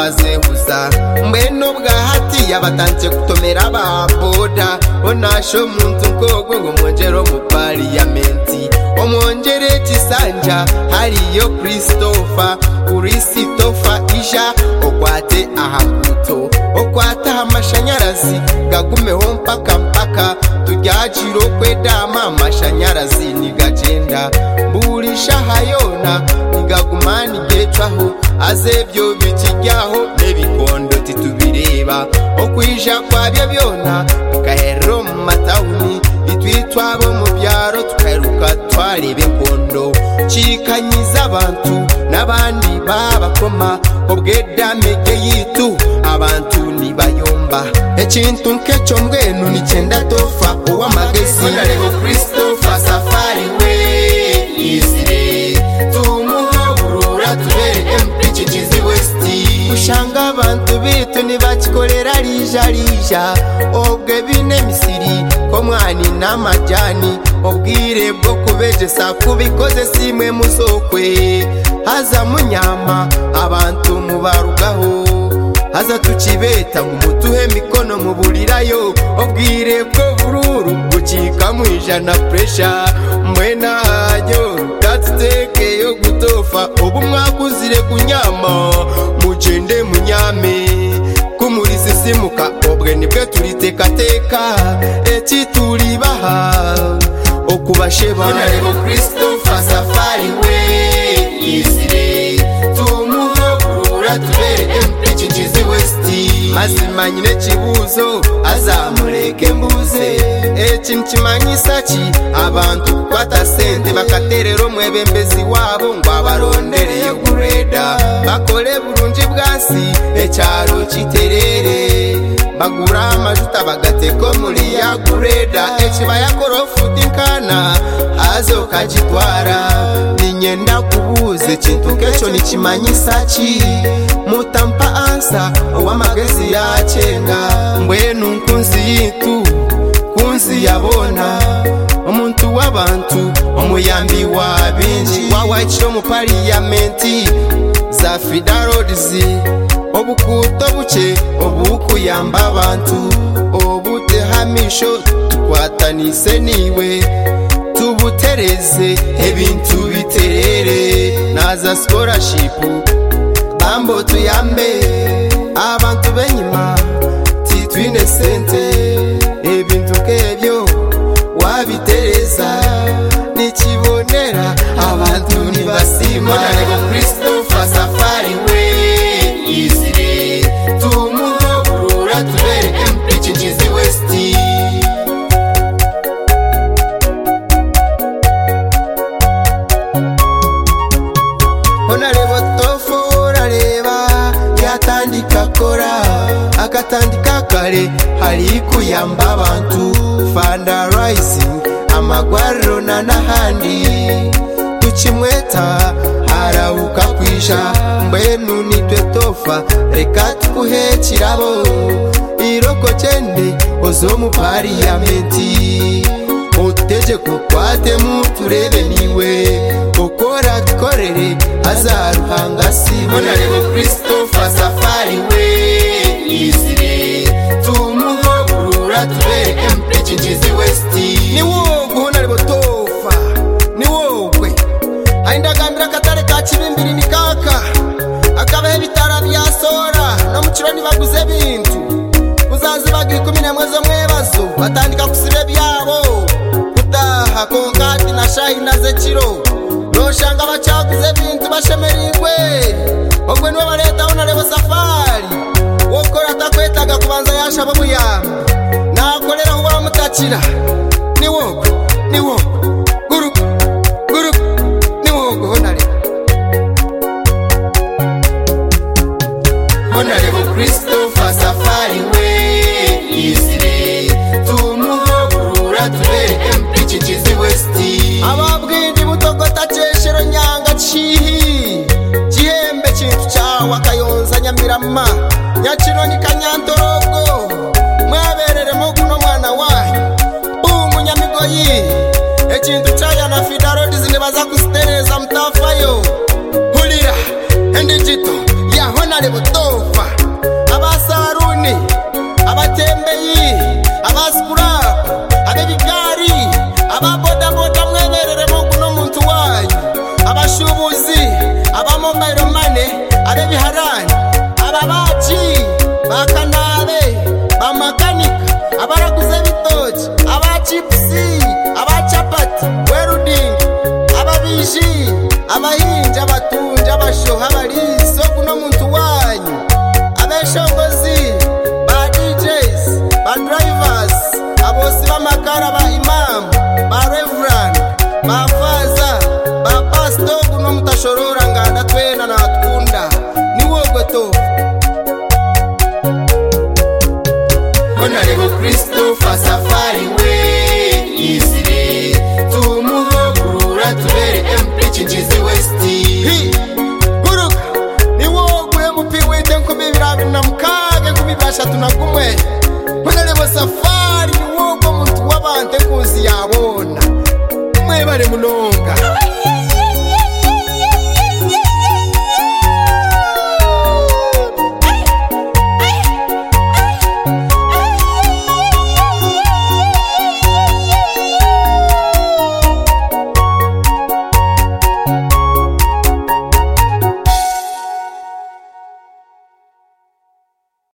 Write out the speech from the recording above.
bazehuza mbeno bwahati yabatanze kutomera baboda onasho muntu nkogo ngo mwongero mu parliamenti omwongere kisanja hariyo Christopher isha okwate ahakuto okwata amashanyarazi gagumeho mpaka tujyajiro kwedama amashanyarazi nigagenda burisha hayona nigagumani getwaho azebyo bikijyaho nebikondo titubireba okwija kwabyo byona gahero mu matawuni itwitwa bo mu byaro tukaruka twarebe kondo cikanyiza abantu nabandi babakoma obwedamege yitu abantu nibayomba ekintu nkecho mbwenu nicyenda tofa owamagezi narebo Christopher Safari we izire tumuhaburura tubere MPCGZ West ushanga abantu bitu nibakikorera rija obwe bine misiri ko mwani n'amajyani obwire bwo kubejesa kubikoze simwe musokwe haza munyama abantu mubarugaho haza tukibeta ngumutuhe mikono muburirayo obwire bwo bururu bucika mwijana pressure mwena hajo tatsteke yo gutofa obumwakuzire kunyama mugende munyame kumurisi simuka obwe nibwe tulitekateka ekituribaha okubasheba narebo Christopher Safari we izire tumuhaburura tubere MPCGZ West mazima nyine kibuzo azamureke mbuze ekimanyisa ki abantu kwata sente bakaterero mwebembezi wabo ngo abarondereye gureda bakole burungi bwasi ecyaro kiterere bagura amajuta bagateko muri ya gureda ekibaya korofuti nkana azo kagitwara ninyenda kubuze kintu kecho nikimanyisa ki mutampa ansa owamagezi yacenga mbwenu nkunzi yitu kunzi yabona omuntu w'abantu omuyambi wa binji wawakiro mu parliamenti za Fidarods obukuto buke obukuyamba abantu obutehamisho tukwatanise niwe tubutereze ebintu biterere naza scholarship bambo tuyambe abantu benyima titwine sente ebintu kebyo wabitereza nikibonera abantu nibasima narebo Christopher Safari we izire tumuhaburura tubere MPCGZ West onarebo tofora reba yatandika kora akatandika kare hari kuyamba abantu fundraising amagwariro n'ahandi tukimweta harauka kwisha mbenu nitwe tofa reka tukuhekirabo iroko cyende ozo mu parliamenti otegeko kwatemu turebe niwe okora tukorere azaruhanga sibo narebo Christopher Safari we izire tumuhaburura tubere MPCGZ West ni wowe narebo tofa ni wowe aindagambira katare ka kibimbiri nikaka akabahe bitara bya sora no mukironi baguze bintu kuzazi bagi 10 mwezi mwebazo batandika kusibe byabo kutaha konkati na shayina zekiro no shanga bacaguze bintu bashemerirwe ogwe no bareta onarebo Safari wokora takwetaga kubanza yashaba muyamba nakolera uwa mutakira ni wowe guru ni wowe onarebo Christopher Safari we izire tumuhaburura tubere MPCGZ West ababwindi butogota ceshero nyanga chihi gihembe kintu cyawa kayonza nyamirama nyakironi kanyantorogo mwabereremo guno mwana wanyu umunyamigoyi ekintu cyaya na Fidarods nibaza kusitereza mtafayo hulira endigito yahona honorable Tofa, abasaruni, abatembeyi, abascrap, abebigari, ababodaboda mweberere mungu n'omuntu wanyu, abashubuzi, abamobile money, abebiharani, ababaji, bakanabe, bamakanika, abaraguze bitoki, abachipsi, abachapati, welding, ababishi, abahinja, abatunja, abashoha, abariso kuno muntu wanyu, abeshongozi, ba DJs, ba drivers, abosi b'amakara, ba imam, ba reverend, ba faza, ba pastor kuno mutashorora nganda twena natkunda niwogwe Tofa. Honorable Christopher Safari